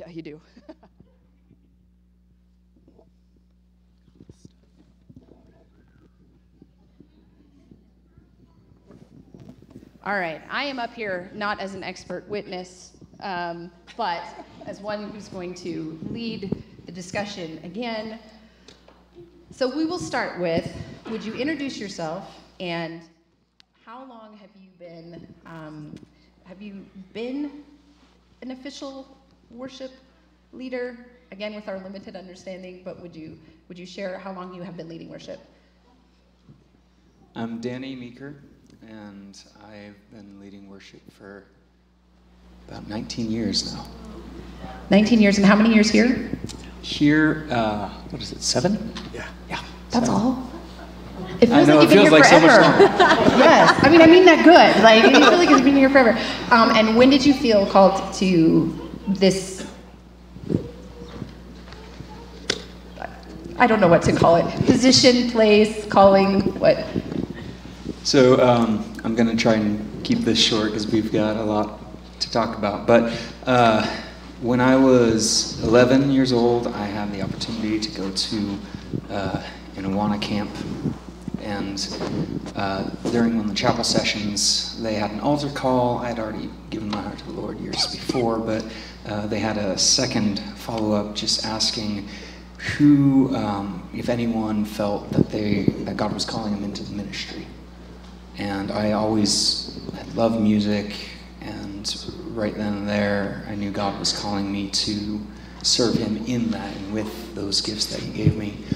Yeah, you do. All right, I am up here not as an expert witness, but as one who's going to lead the discussion again. So we will start with, would you introduce yourself, and how long have you been an official worship leader? Again, with our limited understanding, but would you share how long you have been leading worship? I'm Danny Meeker, and I've been leading worship for about 19 years now. 19 years, and how many years here? Here, what is it, 7? Yeah. That's 7. all? It feels I know, like it you've been feels here like so forever. much longer. Yes, I mean that good. Like, you feel like you've been here forever. And when did you feel called to this, I don't know what to call it, position, place, calling, what? So I'm going to try and keep this short because we've got a lot to talk about. But when I was 11 years old, I had the opportunity to go to an Awana camp. And during one of the chapel sessions, they had an altar call. I had already given my heart to the Lord years before, but they had a second follow-up just asking who, if anyone, felt that God was calling them into the ministry. And I always had loved music, and right then and there, I knew God was calling me to serve Him in that and with those gifts that He gave me.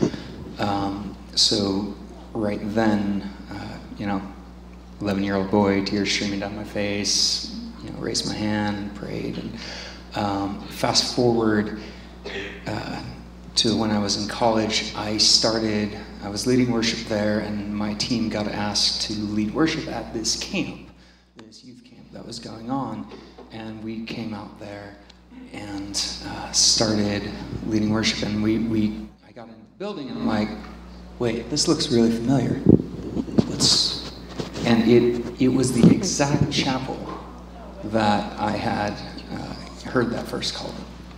So right then, 11-year-old boy, tears streaming down my face, raised my hand and prayed. And fast forward to when I was in college, I was leading worship there, and my team got asked to lead worship at this camp, this youth camp that was going on. And we came out there and started leading worship. And I got in the building, and I'm like, wait, this looks really familiar. And it was the exact chapel that I had heard that first call.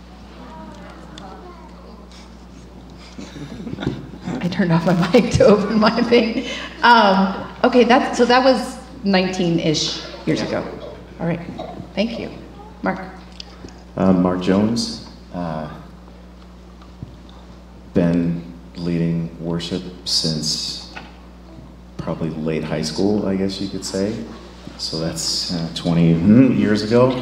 I turned off my mic to open my thing. Okay, so that was 19-ish years ago. All right, thank you. Mark. Mark Jones. Been leading worship since probably late high school, I guess you could say. So that's 20 years ago.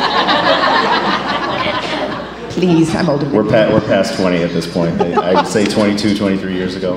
Please, I'm older. We're past 20 at this point. I'd say 22, 23 years ago.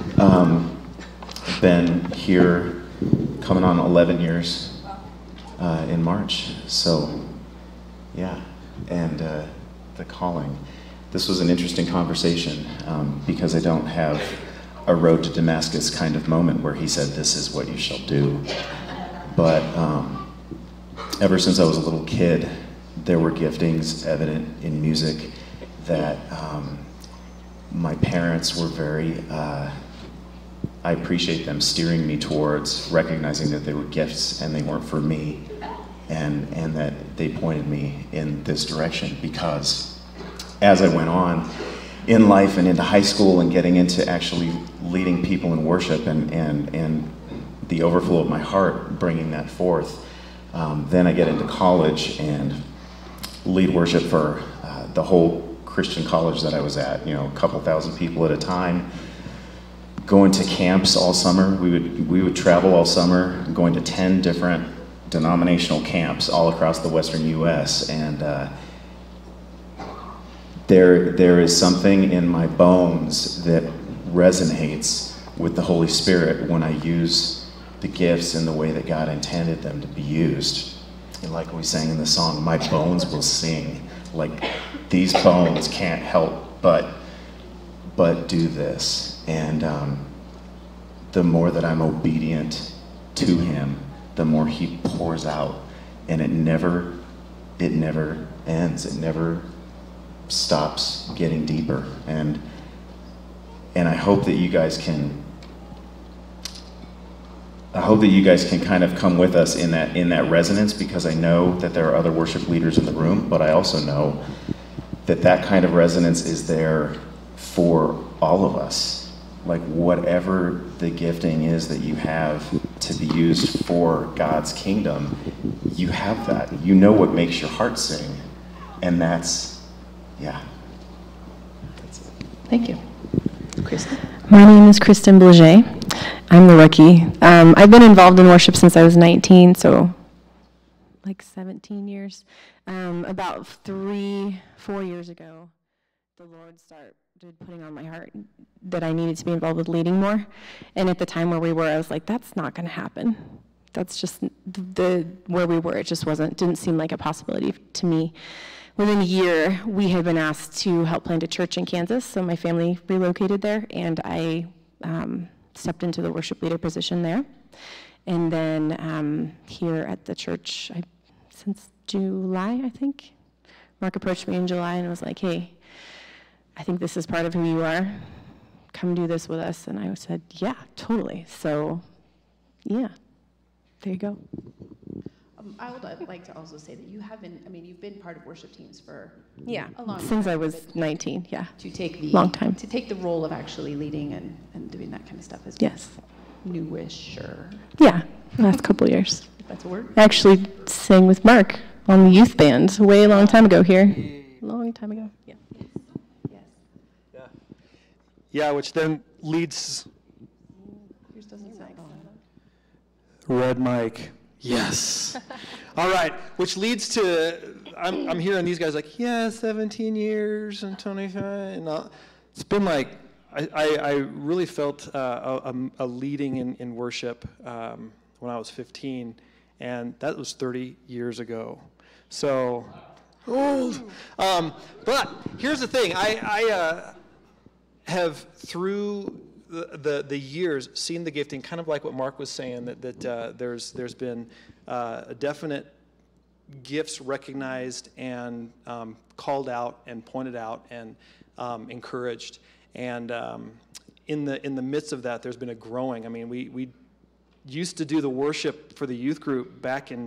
Been here coming on 11 years in March. So, yeah, and the calling. This was an interesting conversation because I don't have a road to Damascus kind of moment where he said, this is what you shall do. But ever since I was a little kid, there were giftings evident in music that my parents were very, I appreciate them steering me towards recognizing that they were gifts and they weren't for me, and that they pointed me in this direction, because as I went on in life and into high school and getting into actually leading people in worship and the overflow of my heart bringing that forth, then I get into college and lead worship for the whole Christian college that I was at, a couple thousand people at a time, going to camps all summer. We would travel all summer, going to 10 different denominational camps all across the Western U.S. and there is something in my bones that resonates with the Holy Spirit when I use the gifts in the way that God intended them to be used. And like we sang in the song, my bones will sing. Like, these bones can't help but do this. And the more that I'm obedient to Him, the more He pours out. And it never ends. It never stops getting deeper. And I hope that you guys can kind of come with us in that resonance, because I know that there are other worship leaders in the room, but I also know that kind of resonance is there for all of us. Like whatever the gifting is that you have to be used for God's kingdom, you have that. You know what makes your heart sing. And that's it. Thank you. Kristen? My name is Kristen Blaget. I'm the rookie. I've been involved in worship since I was 19, so like 17 years. About 3-4 years ago, the Lord started putting on my heart that I needed to be involved with leading more. And at the time where we were, I was like, that's not going to happen. That's just where we were. It just didn't seem like a possibility to me. Within a year, we had been asked to help plant a church in Kansas, so my family relocated there, and I stepped into the worship leader position there. And then here at the church, since July, I think, Mark approached me in July and was like, hey, I think this is part of who you are. Come do this with us. And I said, yeah, totally. So, yeah, there you go. I would like to also say that you've been part of worship teams for Yeah, a long time. since I was 19, yeah. To take Long time. To take the role of actually leading and doing that kind of stuff is Yes. newish, or Yeah, last couple years. if that's a word. I actually sang with Mark on the youth band way a long time ago here. Long time ago, yeah. Yes. Yeah, which then leads. Yours doesn't sound on. Red mic. Yes. All right, which leads to, I'm hearing these guys like, yeah, 17 years and 25. And it's been like, I really felt a leading in worship when I was 15, and that was 30 years ago. So, old. But here's the thing, I have through the years seen the gifting, kind of like what Mark was saying, that there's been a definite gifts recognized and called out and pointed out and encouraged, and in the midst of that, there's been a growing. I mean, we used to do the worship for the youth group back in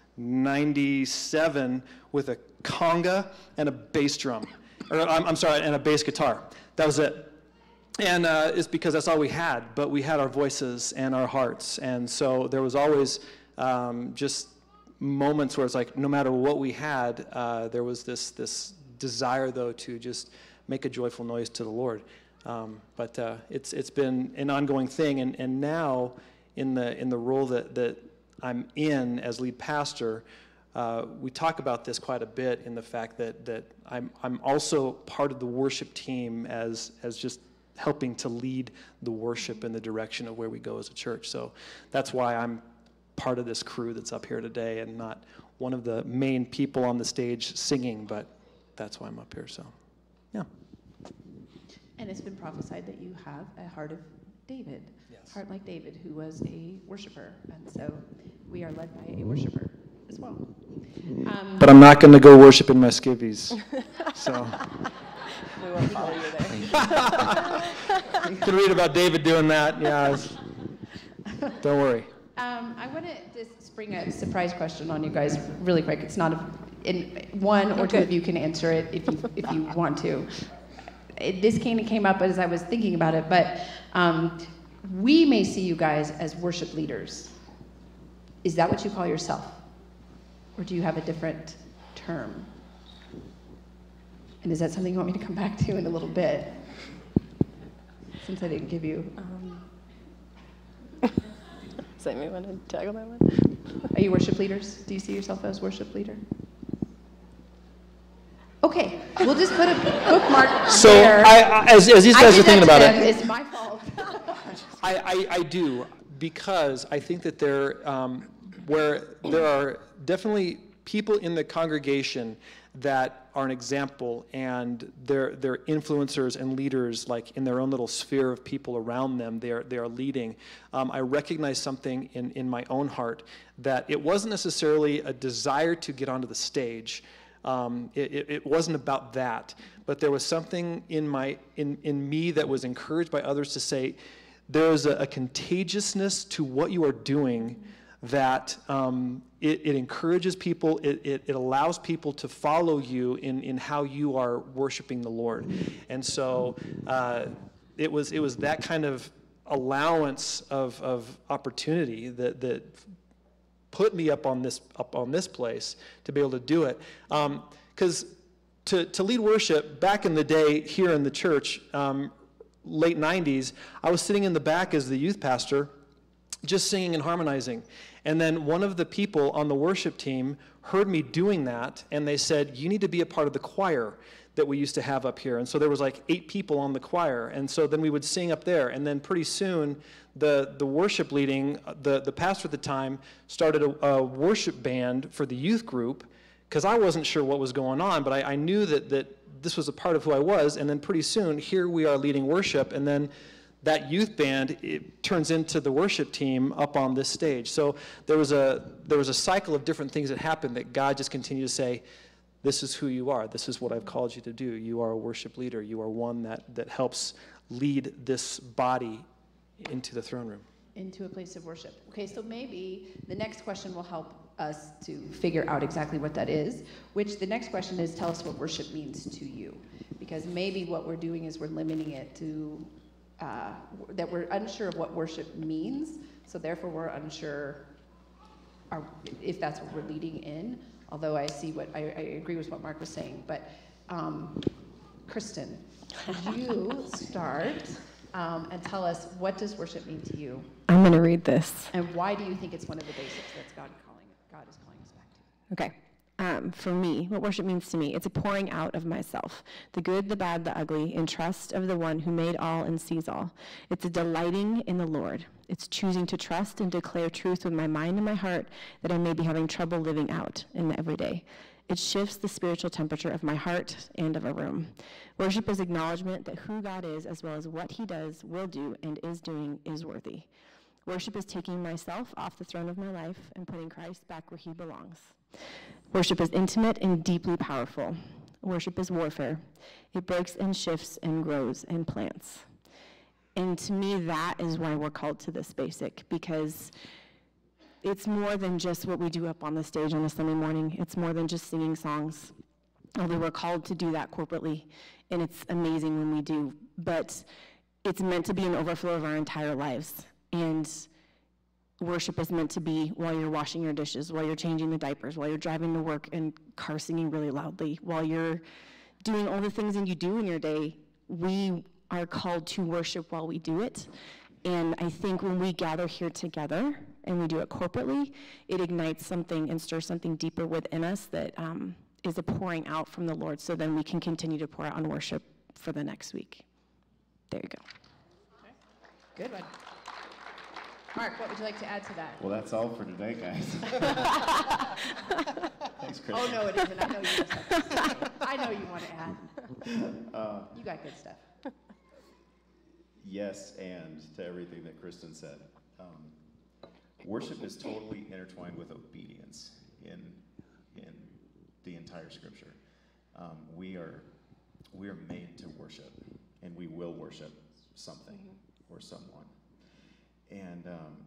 '97 with a conga and a bass drum, or I'm sorry, and a bass guitar. That was it. And it's because that's all we had, but we had our voices and our hearts, and so there was always just moments where it's like no matter what we had, there was this desire though to just make a joyful noise to the Lord. But it's been an ongoing thing, and now in the role that I'm in as lead pastor, we talk about this quite a bit in the fact that I'm also part of the worship team as just helping to lead the worship in the direction of where we go as a church. So that's why I'm part of this crew that's up here today and not one of the main people on the stage singing, but that's why I'm up here, so yeah. And it's been prophesied that you have a heart of David, Yes. heart like David, who was a worshiper, and so we are led by a worshiper as well. But I'm not going to go worship in my skivvies, so. We won't follow you there. You can read about David doing that, yeah. Don't worry. I want to just spring a surprise question on you guys really quick. It's not one or two of you can answer it if you want to. This kind of came up as I was thinking about it, but we may see you guys as worship leaders. Is that what you call yourself? Or do you have a different term? And is that something you want me to come back to in a little bit? Since I didn't give you... Does anybody want to tackle that one? Are you worship leaders? Do you see yourself as worship leader? Okay, we'll just put a bookmark So there. as these guys are thinking about it, It's my fault. I do, because I think that where there are definitely people in the congregation that are an example, and they're influencers and leaders, like in their own little sphere of people around them, they are leading. I recognize something in my own heart, that it wasn't necessarily a desire to get onto the stage. It wasn't about that, but there was something in me that was encouraged by others to say, there's a contagiousness to what you are doing that it encourages people, it allows people to follow you in how you are worshiping the Lord. And so it was that kind of allowance of opportunity that put me up on this place to be able to do it. Because to lead worship back in the day here in the church, late 90s, I was sitting in the back as the youth pastor, just singing and harmonizing. And then one of the people on the worship team heard me doing that, and they said, you need to be a part of the choir that we used to have up here. And so there was like 8 people on the choir, and so then we would sing up there. And then pretty soon, the worship leading, the pastor at the time, started a worship band for the youth group, because I wasn't sure what was going on, but I knew that this was a part of who I was. And then pretty soon, here we are leading worship, and then that youth band, it turns into the worship team up on this stage. So there was a cycle of different things that happened that God just continued to say, this is who you are. This is what I've called you to do. You are a worship leader. You are one that helps lead this body into the throne room. Into a place of worship. Okay, so maybe the next question will help us to figure out exactly what that is, which the next question is, tell us what worship means to you. Because maybe what we're doing is we're limiting it to that we're unsure of what worship means, so therefore we're unsure if that's what we're leading in, although I see I agree with what Mark was saying. But Kristen, you start and tell us, what does worship mean to you? I'm going to read this. And why do you think it's one of the basics that God is calling us back to? Okay. For me, what worship means to me, it's a pouring out of myself, the good, the bad, the ugly, in trust of the one who made all and sees all. It's a delighting in the Lord. It's choosing to trust and declare truth with my mind and my heart that I may be having trouble living out in the everyday. It shifts the spiritual temperature of my heart and of a room. Worship is acknowledgement that who God is, as well as what he does, will do, and is doing, is worthy. Worship is taking myself off the throne of my life and putting Christ back where he belongs. Worship is intimate and deeply powerful. Worship is warfare. It breaks and shifts and grows and plants. And to me, that is why we're called to this basic, because it's more than just what we do up on the stage on a Sunday morning. It's more than just singing songs, although we're called to do that corporately, and it's amazing when we do. But it's meant to be an overflow of our entire lives. And worship is meant to be while you're washing your dishes, while you're changing the diapers, while you're driving to work and car singing really loudly, while you're doing all the things that you do in your day. We are called to worship while we do it. And I think when we gather here together and we do it corporately, it ignites something and stirs something deeper within us that is a pouring out from the Lord, so then we can continue to pour out on worship for the next week. There you go. Okay. Good one. Mark, what would you like to add to that? Well, that's all for today, guys. Thanks, Chris. Oh, no, it isn't. I know you have stuff to say. I know you want to add. You got good stuff. Yes, and to everything that Kristen said. Worship is totally intertwined with obedience in the entire Scripture. We are made to worship, and we will worship something or someone. And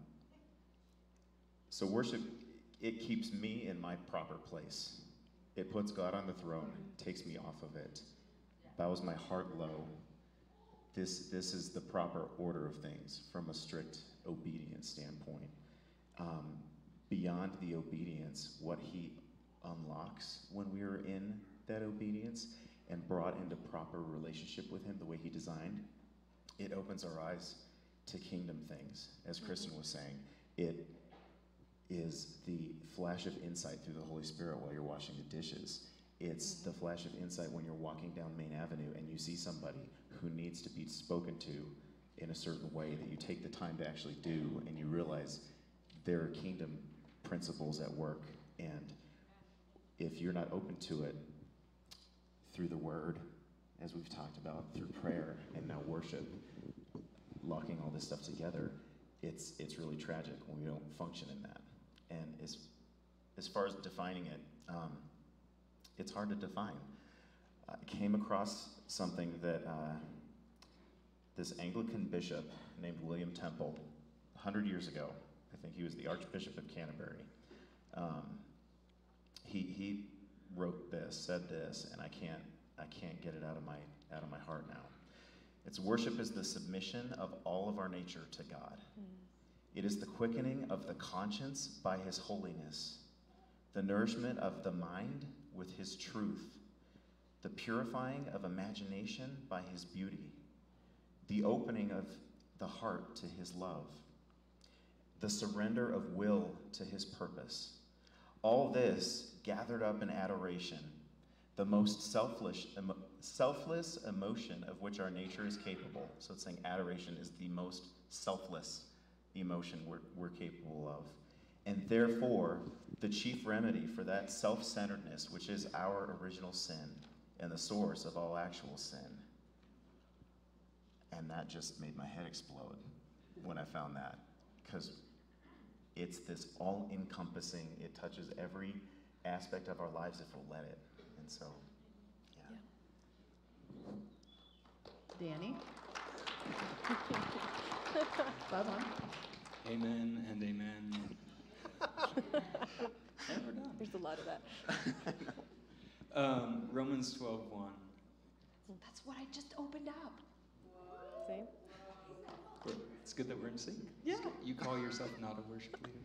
so worship, it keeps me in my proper place. It puts God on the throne, takes me off of it, bows my heart low. This is the proper order of things from a strict obedience standpoint. Beyond the obedience, what he unlocks when we are in that obedience and brought into proper relationship with him the way he designed, it opens our eyes to kingdom things. As Kristen was saying, it is the flash of insight through the Holy Spirit while you're washing the dishes. It's the flash of insight when you're walking down Main Avenue and you see somebody who needs to be spoken to in a certain way that you take the time to actually do, and you realize there are kingdom principles at work. And if you're not open to it through the word, as we've talked about, through prayer and now worship, locking all this stuff together, it's really tragic when we don't function in that. And as far as defining it, it's hard to define. I came across something that this Anglican bishop named William Temple, 100 years ago, I think he was the Archbishop of Canterbury. He wrote this, said this, and I can't get it out of my heart now. It's worship is the submission of all of our nature to God. It is the quickening of the conscience by his holiness, the nourishment of the mind with his truth, the purifying of imagination by his beauty, the opening of the heart to his love, the surrender of will to his purpose. All this gathered up in adoration, the most selfless emotion of which our nature is capable. So it's saying adoration is the most selfless emotion we're capable of. And therefore, the chief remedy for that self-centeredness, which is our original sin and the source of all actual sin. And that just made my head explode when I found that, because it's this all-encompassing, it touches every aspect of our lives if we'll let it. And so, yeah. Danny? Bob on. Amen and amen. Never done. There's a lot of that. Romans 12:1. That's what I just opened up. Same. It's good that we're in sync. Yeah. You call yourself not a worship leader.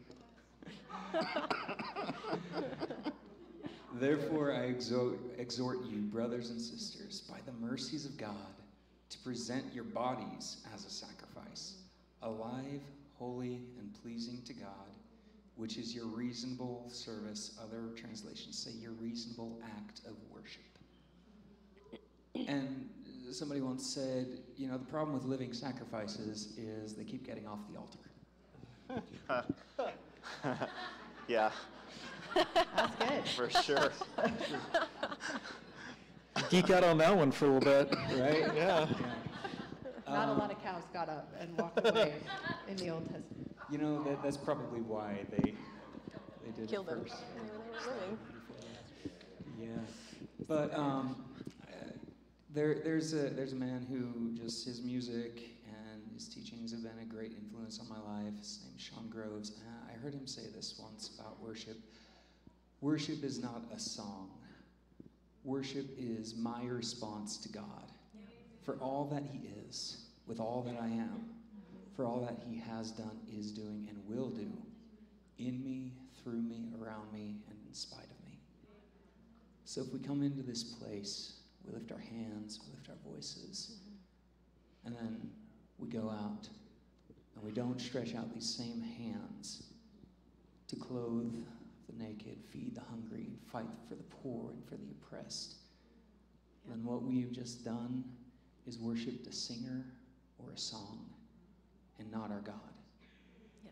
Therefore, I exhort you, brothers and sisters, by the mercies of God, to present your bodies as a sacrifice, alive, holy, and pleasing to God, which is your reasonable service. Other translations say your reasonable act of worship. And somebody once said, you know, the problem with living sacrifices is they keep getting off the altar. Yeah. That's good. For sure. Geek out on that one for a little bit, right? Yeah. Not a lot of cows got up and walked away in the Old Testament. You know, that's probably why they did Killed it them. first. They were living. Yeah, but there's a man who just his music and his teachings have been a great influence on my life. His name's Sean Groves. I heard him say this once about worship. Worship is not a song. Worship is my response to God for all that he is, with all that I am, for all that he has done, is doing, and will do in me, through me, around me, and in spite of me. So if we come into this place, we lift our hands, we lift our voices, and then we go out and we don't stretch out these same hands to clothe the naked, feed the hungry, and fight for the poor and for the oppressed. And what we've just done is worshiped a singer or a song and not our God. Yeah.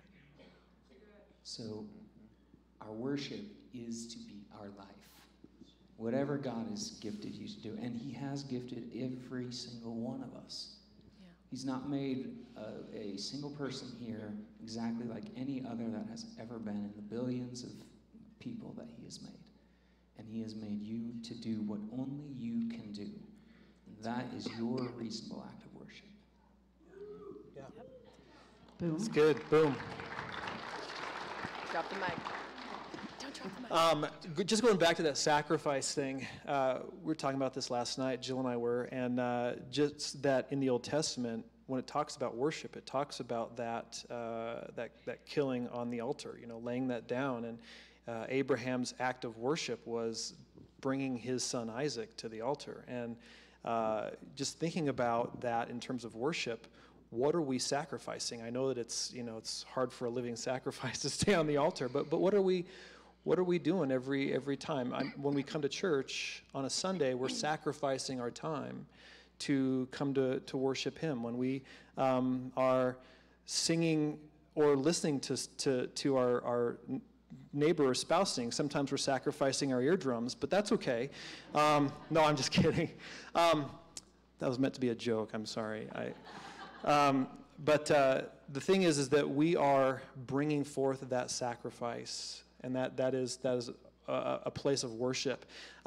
So our worship is to be our life. Whatever God has gifted you to do, and he has gifted every single one of us. Yeah. He's not made a single person here exactly like any other that has ever been in the billions of people that he has made. And he has made you to do what only you can do. And that is your reasonable act of worship. Yeah. Boom. It's good. Boom. Drop the mic. Don't drop the mic. Just going back to that sacrifice thing, we were talking about this last night, Jill and I were, and just that in the Old Testament, when it talks about worship, it talks about that killing on the altar, you know, laying that down. And Abraham's act of worship was bringing his son Isaac to the altar. And just thinking about that in terms of worship, what are we sacrificing? I know that it's hard for a living sacrifice to stay on the altar, but what are we doing every time? When we come to church on a Sunday, we're sacrificing our time to come to worship him. When we are singing or listening to our neighbor or spouse sing, sometimes we're sacrificing our eardrums, but that's okay. No, I'm just kidding. That was meant to be a joke. I'm sorry. But the thing is that we are bringing forth that sacrifice, and that is a place of worship.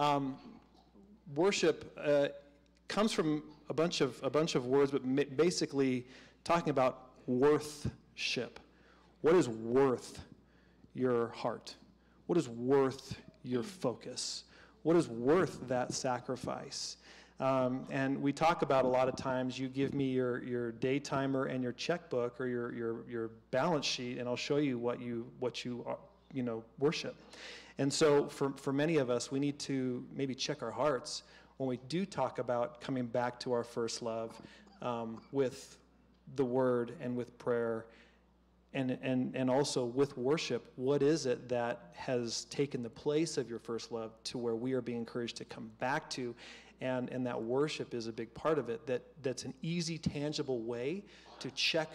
Worship comes from a bunch of words, but basically talking about worthship. What is worth your heart? What is worth your focus? What is worth that sacrifice? And we talk about a lot of times, you give me your day timer and your checkbook or your balance sheet, and I'll show you what you worship. And so for many of us, we need to maybe check our hearts when we do talk about coming back to our first love, with the word and with prayer, and also with worship. What is it that has taken the place of your first love to where we are being encouraged to come back to? And that worship is a big part of it. That's an easy, tangible way to check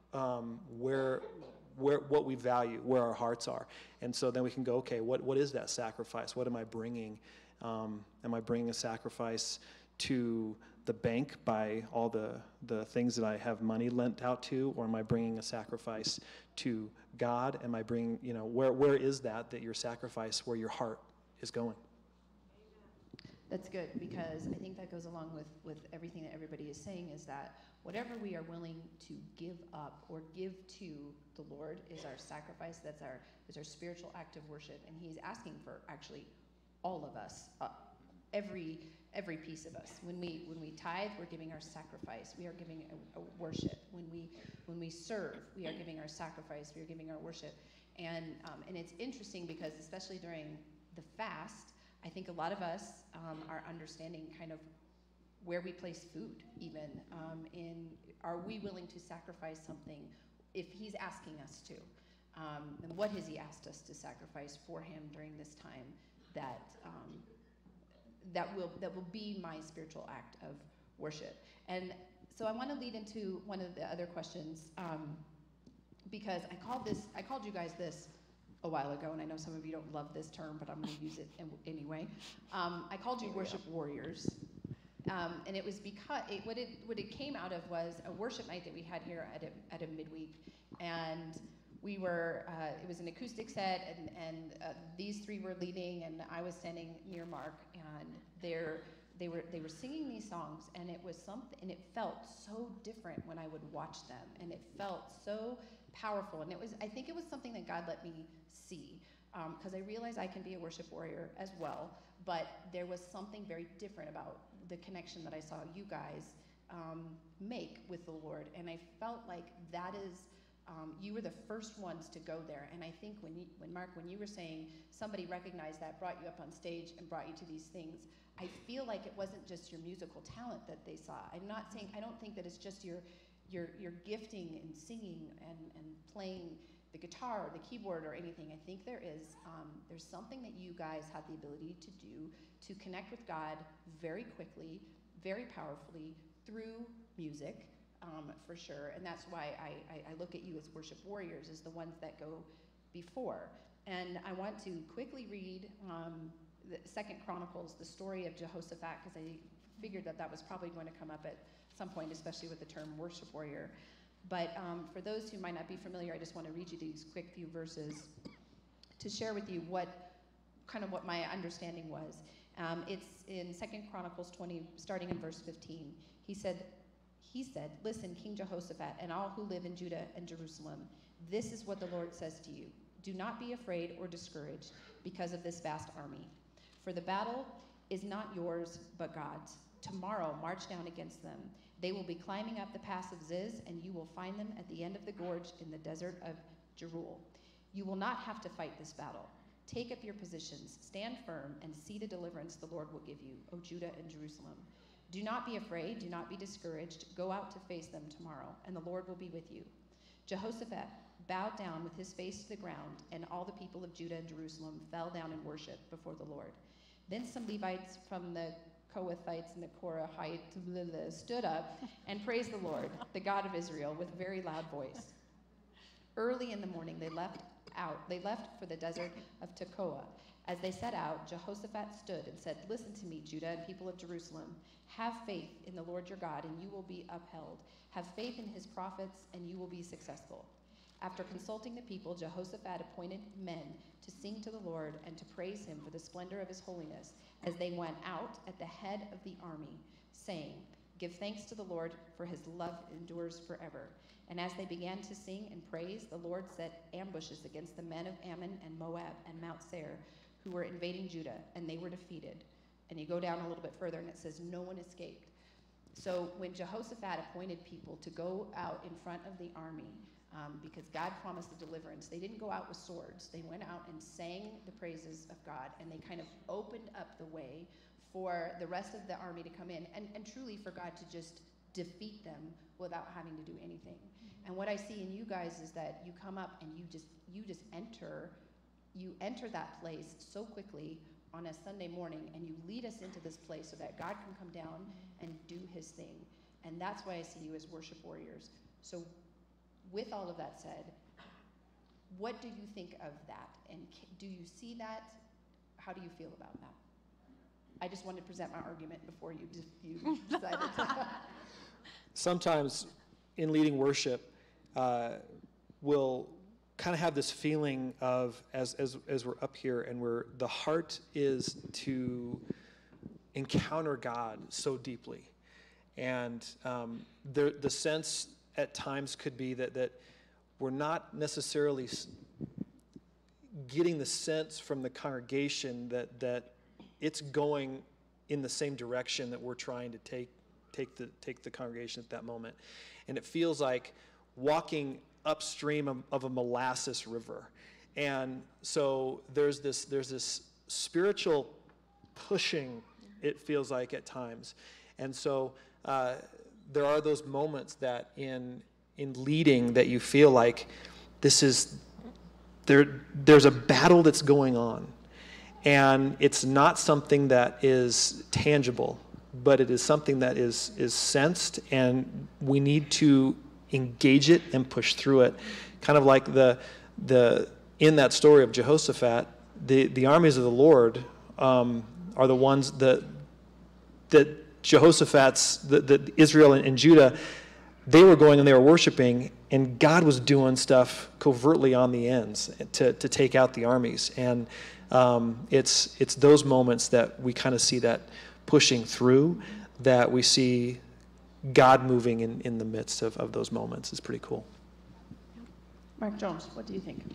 what we value, where our hearts are. And so then we can go, okay, what is that sacrifice? What am I bringing? Am I bringing a sacrifice to the bank by all the things that I have money lent out to, or am I bringing a sacrifice to God? Am I bringing, where is that your sacrifice, where your heart is going? That's good, because I think that goes along with everything that everybody is saying, is that whatever we are willing to give up or give to the Lord is our sacrifice. Is our spiritual act of worship, and He's asking for actually all of us, every piece of us. When we tithe, we're giving our sacrifice. We are giving a worship. When we serve, we are giving our sacrifice. We are giving our worship. And it's interesting because especially during the fast, I think a lot of us are understanding kind of where we place food, even are we willing to sacrifice something if He's asking us to? And what has He asked us to sacrifice for Him during this time that will be my spiritual act of worship? And so I want to lead into one of the other questions, because I called you guys this a while ago, and I know some of you don't love this term, but I'm going to use it anyway. I called you worship warriors, and it was because what it came out of was a worship night that we had here at a midweek, and we were it was an acoustic set, and these three were leading, and I was standing near Mark, and they were singing these songs, and it was something, and it felt so different when I would watch them, and it felt so powerful, and I think it was something that God let me see, because I realized I can be a worship warrior as well, but there was something very different about the connection that I saw you guys make with the Lord, and I felt like that is. You were the first ones to go there, and I think when Mark, when you were saying somebody recognized that, brought you up on stage, and brought you to these things, I feel like it wasn't just your musical talent that they saw. I'm not saying, I don't think that it's just your gifting in singing and playing the guitar or the keyboard or anything. I think there's something that you guys had the ability to do to connect with God very quickly, very powerfully through music. For sure, and that's why I look at you as worship warriors, as the ones that go before. And I want to quickly read the 2 Chronicles, the story of Jehoshaphat, because I figured that was probably going to come up at some point, especially with the term worship warrior. But for those who might not be familiar, I just want to read you these quick few verses to share with you what my understanding was. It's in 2 Chronicles 20, starting in verse 15. He said, "Listen, King Jehoshaphat, and all who live in Judah and Jerusalem, this is what the Lord says to you. Do not be afraid or discouraged because of this vast army. For the battle is not yours, but God's. Tomorrow march down against them. They will be climbing up the pass of Ziz, and you will find them at the end of the gorge in the desert of Jeruel. You will not have to fight this battle. Take up your positions, stand firm, and see the deliverance the Lord will give you, O Judah and Jerusalem. Do not be afraid, do not be discouraged. Go out to face them tomorrow, and the Lord will be with you." Jehoshaphat bowed down with his face to the ground, and all the people of Judah and Jerusalem fell down in worship before the Lord. Then some Levites from the Kohathites and the Korahites stood up and praised the Lord, the God of Israel, with a very loud voice. Early in the morning they left for the desert of Tekoa. As they set out, Jehoshaphat stood and said, "Listen to me, Judah and people of Jerusalem. Have faith in the Lord your God, and you will be upheld. Have faith in his prophets, and you will be successful." After consulting the people, Jehoshaphat appointed men to sing to the Lord and to praise him for the splendor of his holiness as they went out at the head of the army, saying, Give thanks to the Lord, for his love endures forever. And as they began to sing and praise, the Lord set ambushes against the men of Ammon and Moab and Mount Seir, who were invading Judah, and they were defeated. And you go down a little bit further, and it says, no one escaped. So when Jehoshaphat appointed people to go out in front of the army, because God promised the deliverance, they didn't go out with swords. They went out and sang the praises of God, and they kind of opened up the way for the rest of the army to come in, and truly for God to just defeat them without having to do anything. And what I see in you guys is that you come up and you just enter that place so quickly on a Sunday morning, and you lead us into this place so that God can come down and do his thing. And that's why I see you as worship warriors. So with all of that said, what do you think of that? And do you see that? How do you feel about that? I just wanted to present my argument before you decided to. Sometimes in leading worship, we'll kind of have this feeling of, as we're up here and the heart is to encounter God so deeply. And the sense at times could be that we're not necessarily getting the sense from the congregation that it's going in the same direction that we're trying to take the congregation at that moment. And it feels like walking upstream of a molasses river. And so there's this spiritual pushing, it feels like at times. And so there are those moments that in leading that you feel like there's a battle that's going on. And it's not something that is tangible, but it is something that is sensed, and we need to engage it and push through it. Kind of like in that story of Jehoshaphat, the armies of the Lord are the ones that Jehoshaphat's, the Israel and Judah, they were going and they were worshiping, and God was doing stuff covertly on the ends to take out the armies. And it's those moments that we kind of see that pushing through, that we see God moving in the midst of those moments. Is pretty cool. Mark Jones, what do you think?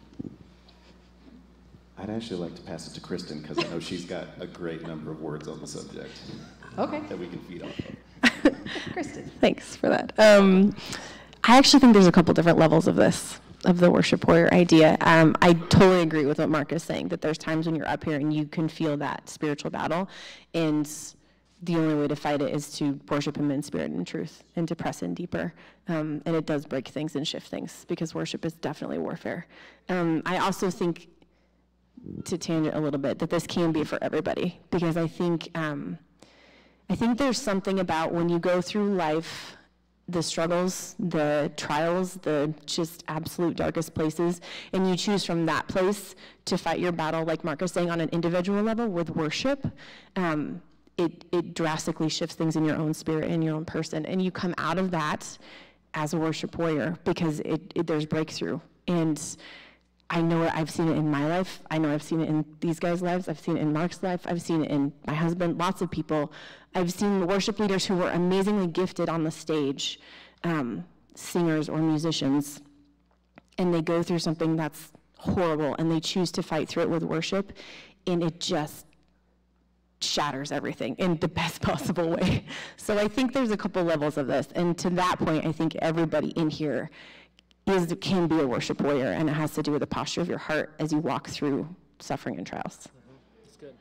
I'd actually like to pass it to Kristen, because I know she's got a great number of words on the subject that we can feed off of. Kristen. Thanks for that. I actually think there's a couple different levels of this, of the worship warrior idea. I totally agree with what Mark is saying, that there's times when you're up here and you can feel that spiritual battle, and the only way to fight it is to worship him in spirit and truth and to press in deeper. And it does break things and shift things, because worship is definitely warfare. I also think, to tangent a little bit, that this can be for everybody, because I think there's something about when you go through life, the struggles, the trials, the just absolute darkest places, and you choose from that place to fight your battle, like Mark is saying, on an individual level with worship, it drastically shifts things in your own spirit and your own person, and you come out of that as a worship warrior, because there's breakthrough. And I know I've seen it in my life. I know I've seen it in these guys' lives. I've seen it in Mark's life. I've seen it in my husband, lots of people. I've seen worship leaders who were amazingly gifted on the stage, singers or musicians, and they go through something that's horrible, and they choose to fight through it with worship, and it just shatters everything in the best possible way. So I think there's a couple levels of this, and to that point, I think everybody in here can be a worship warrior, and it has to do with the posture of your heart as you walk through suffering and trials. That's good.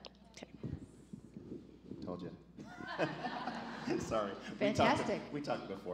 Told you. Sorry. Fantastic. We talked before.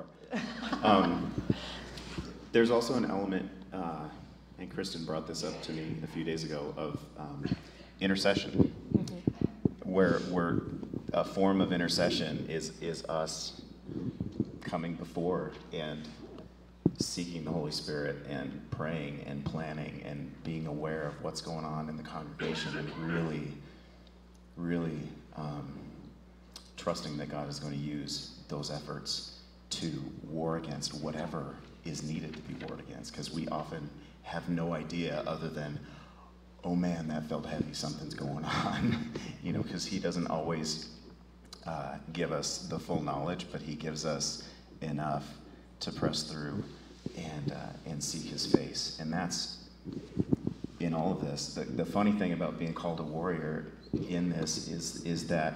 There's also an element, and Kristen brought this up to me a few days ago, of intercession, where a form of intercession is us coming before and seeking the Holy Spirit and praying and planning and being aware of what's going on in the congregation, and really trusting that God is going to use those efforts to war against whatever is needed to be warred against, because we often have no idea other than, oh man, that felt heavy, something's going on, because he doesn't always give us the full knowledge, but he gives us enough to press through and seek his face. And that's, in all of this, the funny thing about being called a warrior in this is that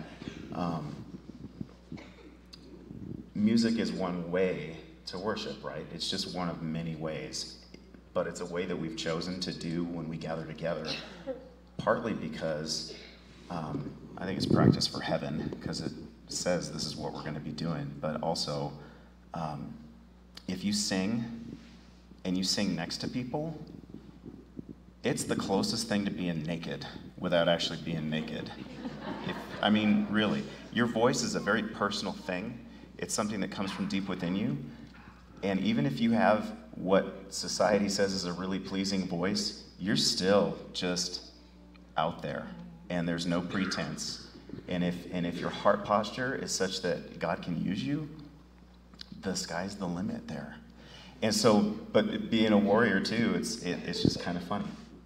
music is one way to worship, right? It's just one of many ways, but it's a way that we've chosen to do when we gather together, partly because I think it's practice for heaven, because it says this is what we're going to be doing, but also if you sing and you sing next to people, it's the closest thing to being naked without actually being naked. I mean, really, your voice is a very personal thing. It's something that comes from deep within you. And even if you have what society says is a really pleasing voice, you're still just out there, and there's no pretense. And if your heart posture is such that God can use you, the sky's the limit there. And so, but being a warrior too, it's just kind of funny.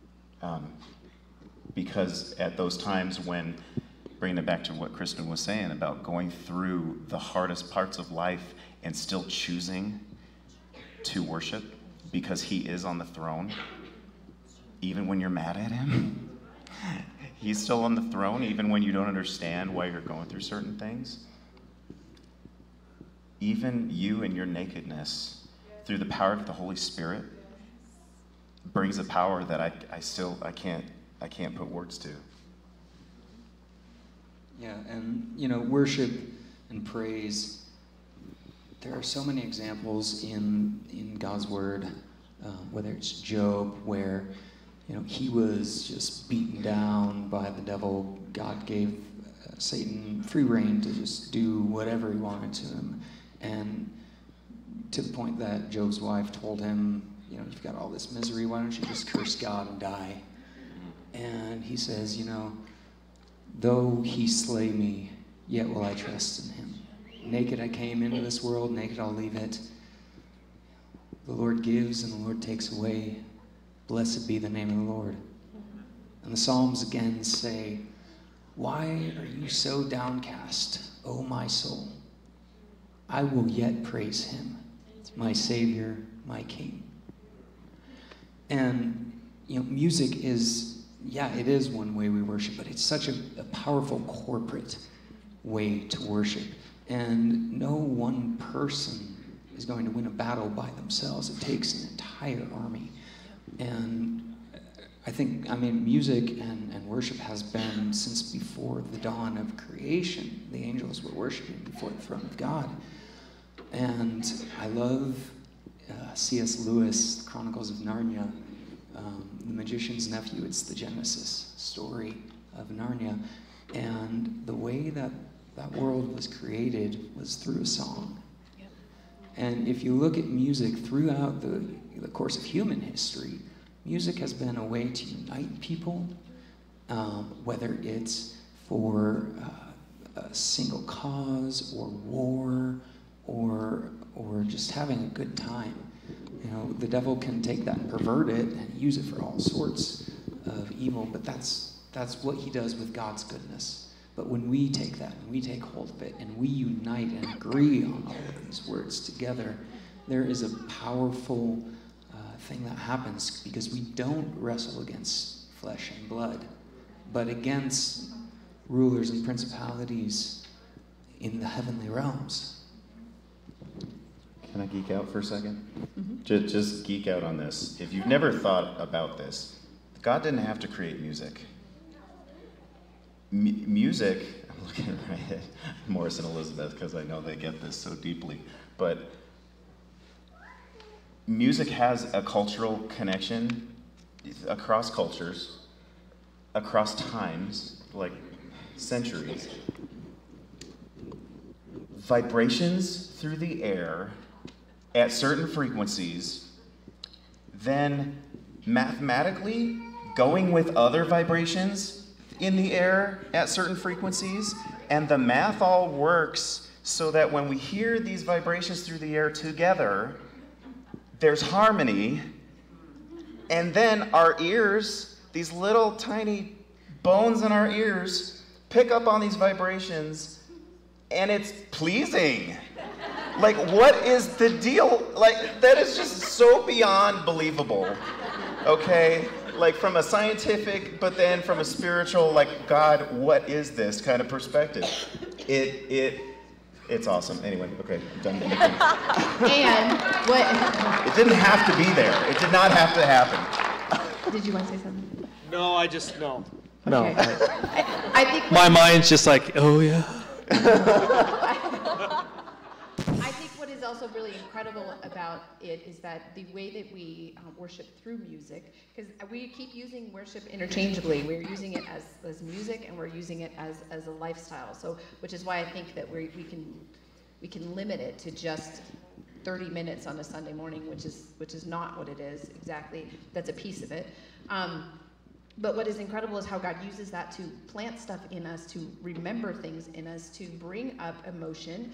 Because at those times when, bringing it back to what Kristen was saying about going through the hardest parts of life and still choosing to worship because he is on the throne, even when you're mad at him, he's still on the throne, even when you don't understand why you're going through certain things. Even you and your nakedness, through the power of the Holy Spirit, brings a power that I can't put words to. Yeah, and worship and praise, there are so many examples in God's word, whether it's Job, where he was just beaten down by the devil. God gave Satan free rein to just do whatever he wanted to him, and to the point that Job's wife told him, you've got all this misery, why don't you just curse God and die? And he says, though he slay me, yet will I trust in him. Naked I came into this world, naked I'll leave it. The Lord gives and the Lord takes away. Blessed be the name of the Lord. And the Psalms again say, why are you so downcast, O my soul? I will yet praise him, my Savior, my King. And, music is, it is one way we worship, but it's such a powerful corporate way to worship. And no one person is going to win a battle by themselves. It takes an entire army. And I think, music and worship has been since before the dawn of creation. The angels were worshiping before the throne of God. And I love C.S. Lewis, Chronicles of Narnia, the magician's nephew. It's the Genesis story of Narnia. And the way that world was created was through a song. Yep. And if you look at music throughout the course of human history, music has been a way to unite people, whether it's for a single cause or war or just having a good time. The devil can take that and pervert it and use it for all sorts of evil, but that's what he does with God's goodness. But when we take that and we take hold of it and we unite and agree on all of these words together, there is a powerful thing that happens, because we don't wrestle against flesh and blood, but against rulers and principalities in the heavenly realms. Can I geek out for a second? Mm-hmm. Just geek out on this. If you've never thought about this, God didn't have to create music. Music, I'm looking right at Morris and Elizabeth because I know they get this so deeply, but music has a cultural connection across cultures, across times, like centuries. Vibrations through the air at certain frequencies, then mathematically going with other vibrations in the air at certain frequencies, and the math all works so that when we hear these vibrations through the air together, there's harmony, and then our ears, these little tiny bones in our ears, pick up on these vibrations, and it's pleasing. Like, what is the deal? Like, that is just so beyond believable, okay? Like, from a scientific, but then from a spiritual, like, God, what is this kind of perspective? It's awesome. Anyway, okay, I'm done. And what? It didn't have to be there. It did not have to happen. Did you want to say something? No, I just, no. Okay. No. I think My mind's just like, oh yeah. I think what is also really incredible about it is that the way that we worship through music, because we keep using worship interchangeably. We're using it as music, and we're using it as a lifestyle. So, which is why I think that we can limit it to just 30 minutes on a Sunday morning, which is not what it is exactly. That's a piece of it. But what is incredible is how God uses that to plant stuff in us, to remember things in us, to bring up emotion.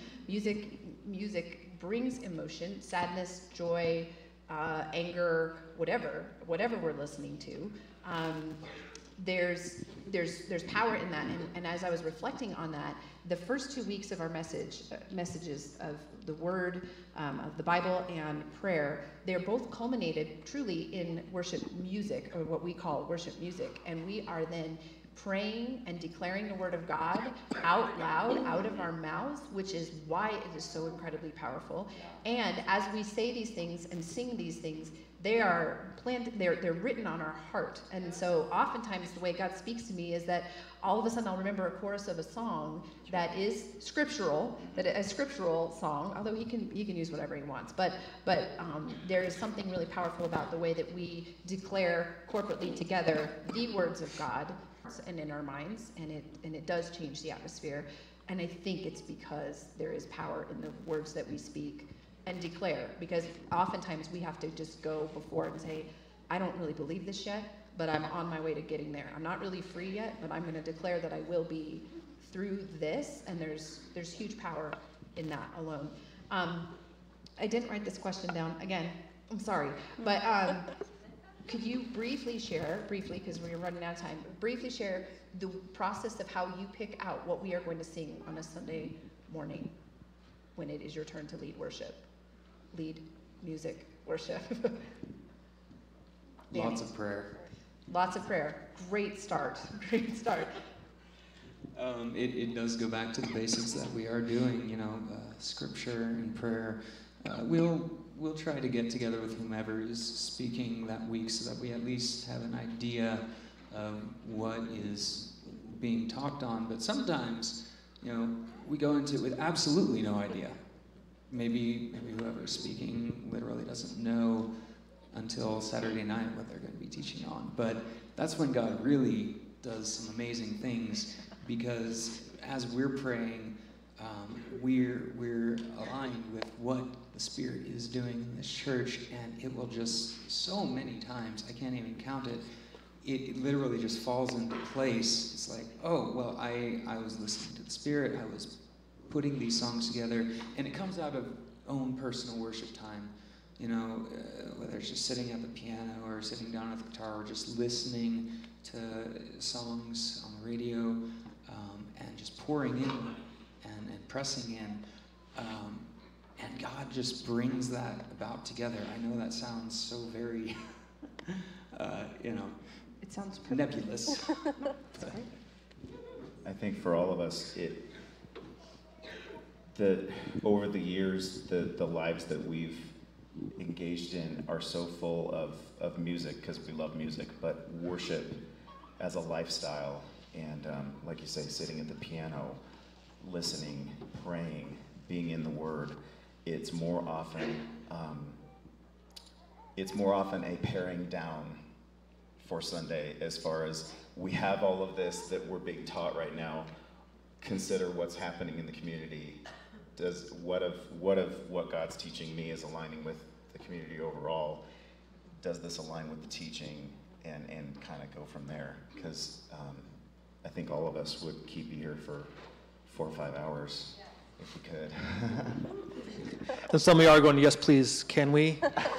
Music brings emotion, sadness, joy, anger, whatever we're listening to. There's power in that, and as I was reflecting on that, the first 2 weeks of our messages of the Word, of the Bible, and prayer, they're both culminated truly in worship music, or what we call worship music, and we are then praying and declaring the Word of God out loud, out of our mouths, which is why it is so incredibly powerful. And as we say these things and sing these things, they are planted, they're written on our heart. And so oftentimes the way God speaks to me is that all of a sudden I'll remember a chorus of a song that is scriptural, a scriptural song, although he can use whatever he wants. But there is something really powerful about the way that we declare corporately together the words of God and in our minds, and it does change the atmosphere. And I think it's because there is power in the words that we speak and declare, because oftentimes we have to just go before and say, I don't really believe this yet, but I'm on my way to getting there. I'm not really free yet, but I'm going to declare that I will be through this, and there's huge power in that alone. I didn't write this question down. Again, I'm sorry, but could you briefly share, because we're running out of time, briefly share the process of how you pick out what we are going to sing on a Sunday morning when it is your turn to lead worship? Lead music worship. Lots of prayer. Lots of prayer. Great start. Great start. It does go back to the basics that we are doing, scripture and prayer. We'll try to get together with whomever is speaking that week so that we at least have an idea of what is being talked on. But sometimes, we go into it with absolutely no idea. Maybe whoever's speaking literally doesn't know until Saturday night what they're going to be teaching on. But that's when God really does some amazing things, because as we're praying, we're aligned with what the Spirit is doing in this church, and it will just, so many times, I can't even count it, it literally just falls into place. It's like, oh, well, I was listening to the Spirit, I was putting these songs together, and it comes out of own personal worship time, whether it's just sitting at the piano or sitting down at the guitar or just listening to songs on the radio, and just pouring in and pressing in, and God just brings that about together. I know that sounds so very, It sounds nebulous. I think for all of us, over the years, the lives that we've engaged in are so full of music, because we love music, but worship as a lifestyle, and like you say, sitting at the piano, listening, praying, being in the Word, it's more often a paring down for Sunday, as far as we have all of this that we're being taught right now. Consider what's happening in the community. What of what God's teaching me is aligning with the community overall? Does this align with the teaching? And kind of go from there, because I think all of us would keep you here for 4 or 5 hours if we could. And some of you are going, yes, please, can we?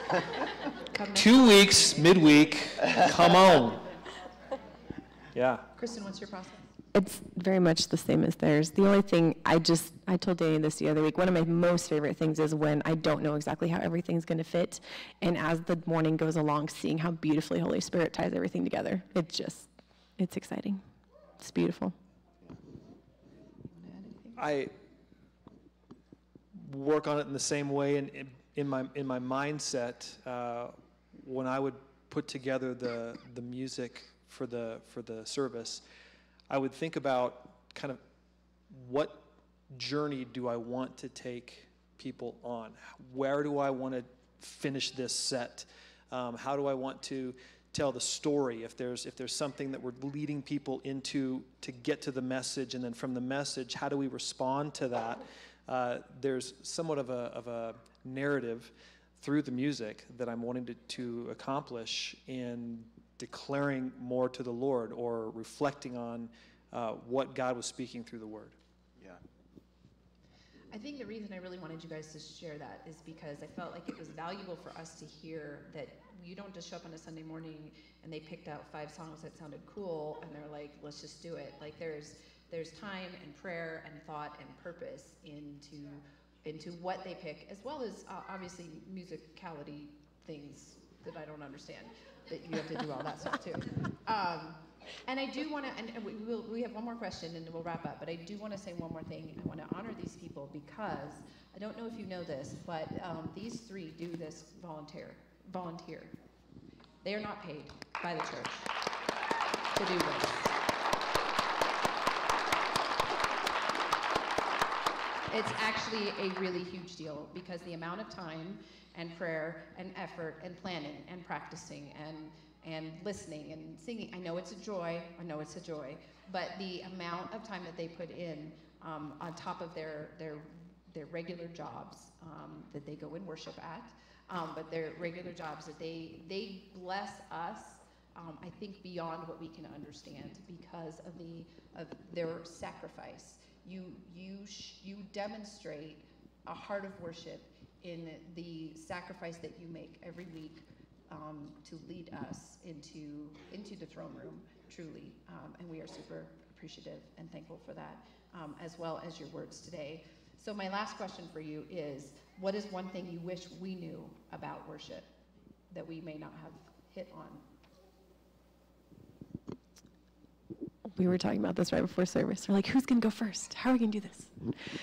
2 weeks, midweek, come on. Yeah. Kristen, what's your process? It's very much the same as theirs. The only thing I told Danny this the other week, one of my most favorite things is when I don't know exactly how everything's going to fit, and as the morning goes along, seeing how beautifully Holy Spirit ties everything together. It's exciting. It's beautiful. I work on it in the same way in my mindset. When I would put together the music for the service, I would think about kind of what journey do I want to take people on? Where do I want to finish this set? How do I want to tell the story? If there's something that we're leading people into to get to the message, and then from the message, how do we respond to that? There's somewhat of a narrative through the music that I'm wanting to accomplish in declaring more to the Lord or reflecting on what God was speaking through the Word. Yeah. I think the reason I really wanted you guys to share that is because I felt like it was valuable for us to hear that you don't just show up on a Sunday morning and they picked out 5 songs that sounded cool and they're like, let's just do it. Like there's time and prayer and thought and purpose into what they pick, as well as obviously musicality things that I don't understand, that you have to do all that stuff too. And I do want to, and we have one more question and then we'll wrap up, but I do want to say one more thing. I want to honor these people because, I don't know if you know this, but these 3 do this volunteer. They are not paid by the church to do this. It's actually a really huge deal because the amount of time and prayer and effort and planning and practicing and listening and singing, I know it's a joy, but the amount of time that they put in on top of their regular jobs that they go and worship at, but their regular jobs that they bless us, I think beyond what we can understand because of their sacrifice. You demonstrate a heart of worship in the sacrifice that you make every week to lead us into the throne room, truly. And we are super appreciative and thankful for that, as well as your words today. So my last question for you is, what is one thing you wish we knew about worship that we may not have hit on? We were talking about this right before service. We're like, who's going to go first? How are we going to do this?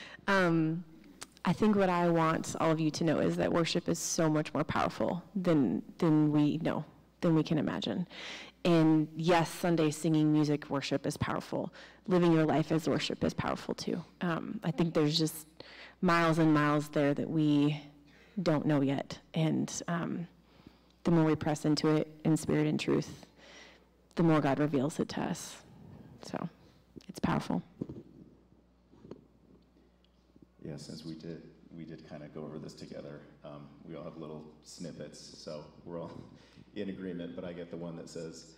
I think what I want all of you to know is that worship is so much more powerful than we know, than we can imagine. And yes, Sunday singing music worship is powerful. Living your life as worship is powerful too. I think there's just miles and miles there that we don't know yet. And the more we press into it in spirit and truth, the more God reveals it to us. So it's powerful. Yeah, since we did kind of go over this together. We all have little snippets, so we're all in agreement, but I get the one that says,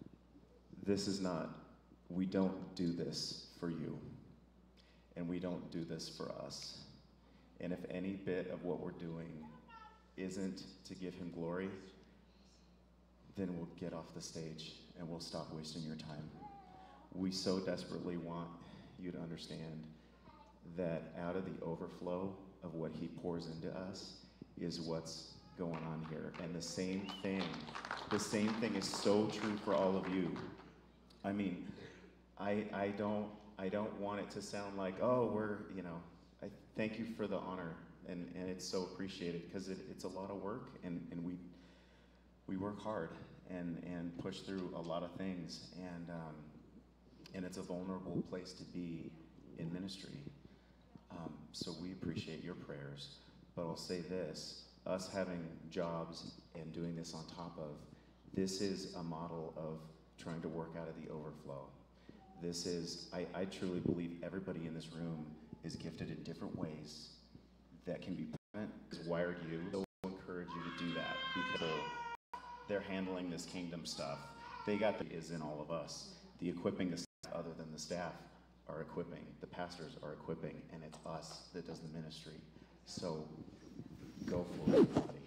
we don't do this for you, and we don't do this for us. And if any bit of what we're doing isn't to give him glory, then we'll get off the stage and we'll stop wasting your time. We so desperately want you to understand that out of the overflow of what he pours into us is what's going on here. And the same thing is so true for all of you. I mean, I don't want it to sound like, oh, I thank you for the honor, and it's so appreciated, because it's a lot of work, and we work hard and push through a lot of things, and it's a vulnerable place to be in ministry. So we appreciate your prayers, but I'll say this, us having jobs and doing this on top of, this is a model of trying to work out of the overflow. This is, I truly believe everybody in this room is gifted in different ways that can be wired you. So I encourage you to do that, because they're handling this kingdom stuff. They got is in all of us. The equipping the staff, other than the staff, are equipping. The pastors are equipping, and it's us that does the ministry. So go for it, everybody.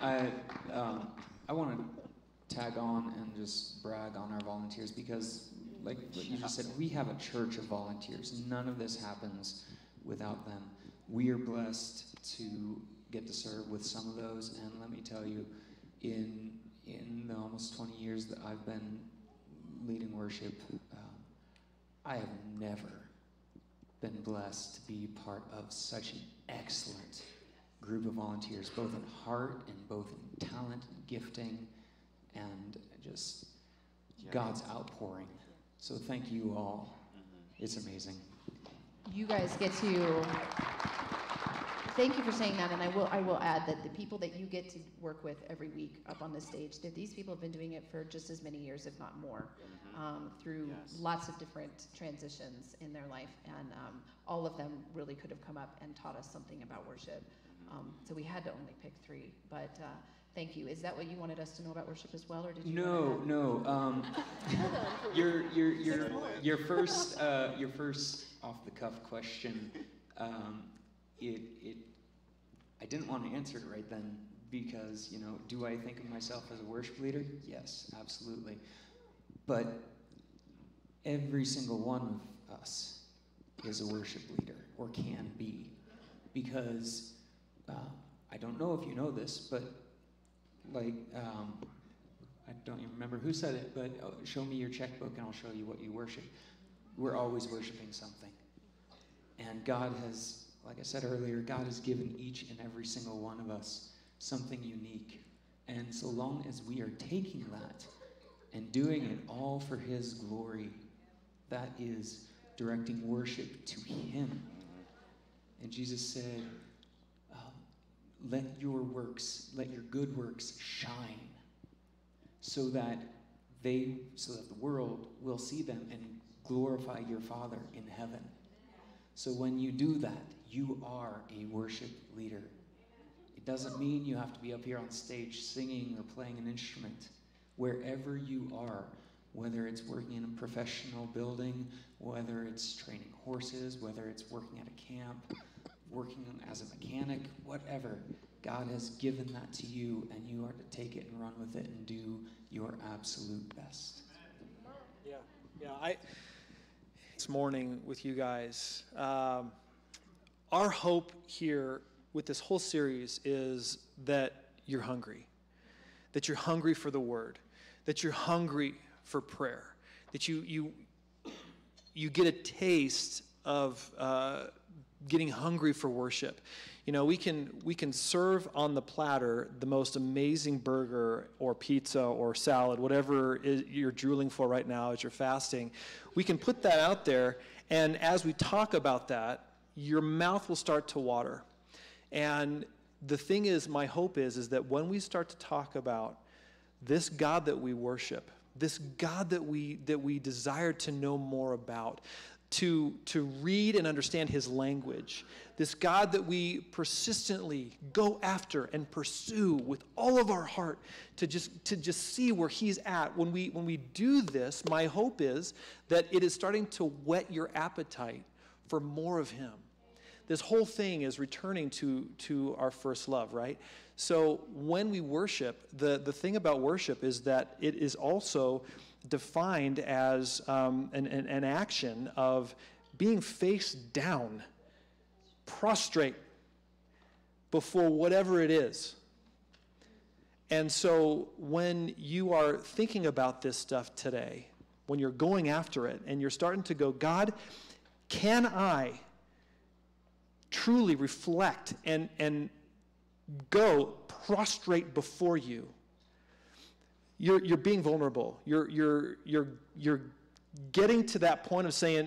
I want to tag on and just brag on our volunteers because, like what you just said, we have a church of volunteers. None of this happens without them. We are blessed to get to serve with some of those, and let me tell you, in the almost 20 years that I've been leading worship, I have never been blessed to be part of such an excellent group of volunteers, both in heart and both in talent and gifting and just God's outpouring. So thank you all. It's amazing. You guys get to, thank you for saying that, and I will add that the people that you get to work with every week up on the stage, that these people have been doing it for just as many years, if not more, through lots of different transitions in their life, and all of them really could have come up and taught us something about worship. So we had to only pick 3, but thank you. Is that what you wanted us to know about worship as well, or did you? No. Your first off the cuff question. I didn't want to answer it right then because, do I think of myself as a worship leader? Yes, absolutely. But every single one of us is a worship leader, or can be, because I don't know if you know this, but I don't even remember who said it, but show me your checkbook and I'll show you what you worship. We're always worshiping something. And God has, like I said earlier, God has given each and every single one of us something unique. And so long as we are taking that and doing it all for His glory, that is directing worship to Him. And Jesus said, let your good works shine, so that the world will see them and glorify your Father in heaven. So when you do that, you are a worship leader. It doesn't mean you have to be up here on stage singing or playing an instrument. Wherever you are, whether it's working in a professional building, whether it's training horses, whether it's working at a camp, working as a mechanic, whatever, God has given that to you, and you are to take it and run with it and do your absolute best. Yeah. This morning with you guys, our hope here with this whole series is that you're hungry for the Word, that you're hungry for prayer, that you get a taste of getting hungry for worship. We can serve on the platter the most amazing burger or pizza or salad, whatever you're drooling for right now as you're fasting. We can put that out there, and as we talk about that, your mouth will start to water. And the thing is, my hope is that when we start to talk about this God that we worship, this God that we desire to know more about, to read and understand His language, this God that we persistently go after and pursue with all of our heart to just see where He's at. When we do this, my hope is that it is starting to whet your appetite for more of Him. This whole thing is returning to our first love, right? So when we worship, the thing about worship is that it is also defined as an action of being face down, prostrate before whatever it is. And so when you are thinking about this stuff today, when you're going after it and you're starting to go, God, can I truly reflect and go prostrate before you? You're being vulnerable. You're getting to that point of saying,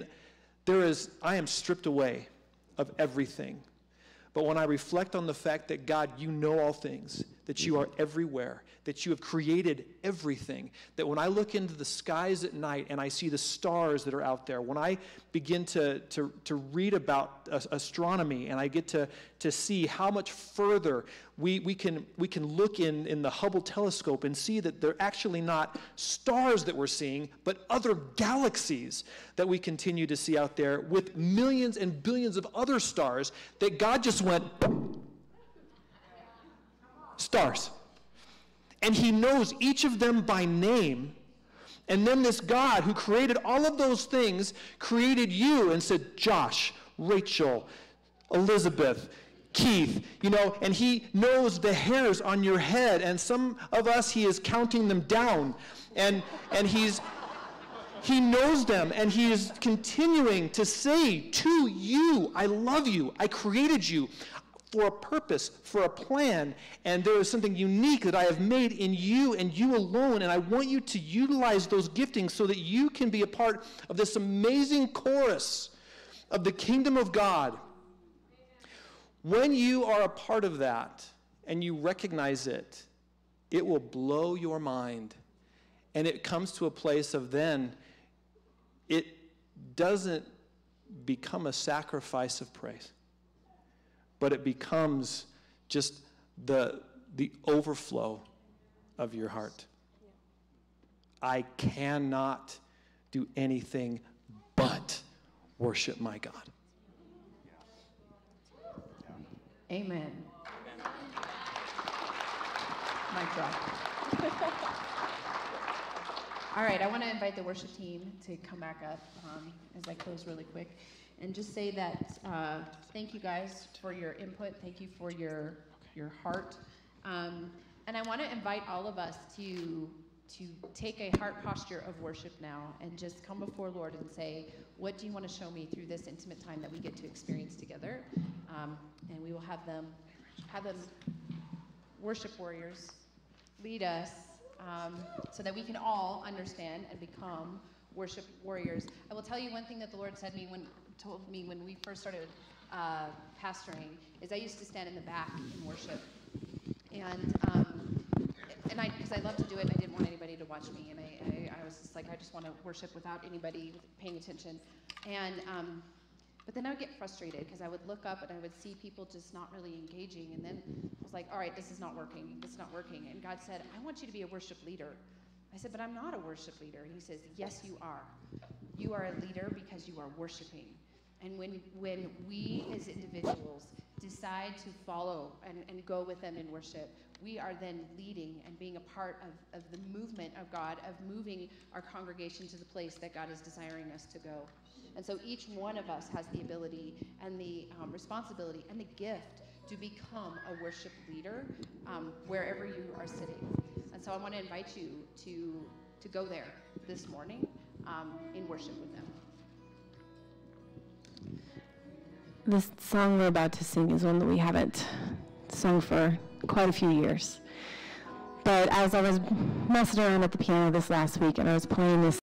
I am stripped away of everything. But when I reflect on the fact that, God, you know all things, that you are everywhere, that you have created everything, that when I look into the skies at night and I see the stars that are out there, when I begin to read about astronomy and I get to see how much further we can look in the Hubble telescope and see that they're actually not stars that we're seeing, but other galaxies that we continue to see out there with millions and billions of other stars that God just went, stars. And he knows each of them by name. And then this God who created all of those things created you and said, Josh, Rachel, Elizabeth, Keith, and he knows the hairs on your head. And some of us, he is counting them down. And he knows them, and he is continuing to say to you, I love you, I created you for a purpose, for a plan, and there is something unique that I have made in you and you alone, and I want you to utilize those giftings so that you can be a part of this amazing chorus of the kingdom of God. When you are a part of that and you recognize it, it will blow your mind. And it comes to a place of then, it doesn't become a sacrifice of praise, but it becomes just the overflow of your heart. I cannot do anything but worship my God. Amen. Mic drop. All right, I want to invite the worship team to come back up as I close really quick and just say that thank you guys for your input. Thank you for your heart. And I want to invite all of us to take a heart posture of worship now and just come before Lord and say, what do you want to show me through this intimate time that we get to experience together? And we will have them worship warriors lead us so that we can all understand and become worship warriors. I will tell you one thing that the Lord told me when we first started pastoring is I used to stand in the back in worship, and because I love to do it, and I didn't want anybody to watch me, and I was just like, I just want to worship without anybody paying attention, and but then I would get frustrated because I would look up and I would see people just not really engaging, and then I was like, all right, this is not working. And God said, I want you to be a worship leader. I said, but I'm not a worship leader. And he says, yes, you are. You are a leader because you are worshiping. And when we as individuals decide to follow and go with them in worship, we are then leading and being a part of the movement of God, of moving our congregation to the place that God is desiring us to go. And so each one of us has the ability and the responsibility and the gift to become a worship leader wherever you are sitting. And so I want to invite you to go there this morning in worship with them. This song we're about to sing is one that we haven't sung for quite a few years. But as I was messing around at the piano this last week and I was playing this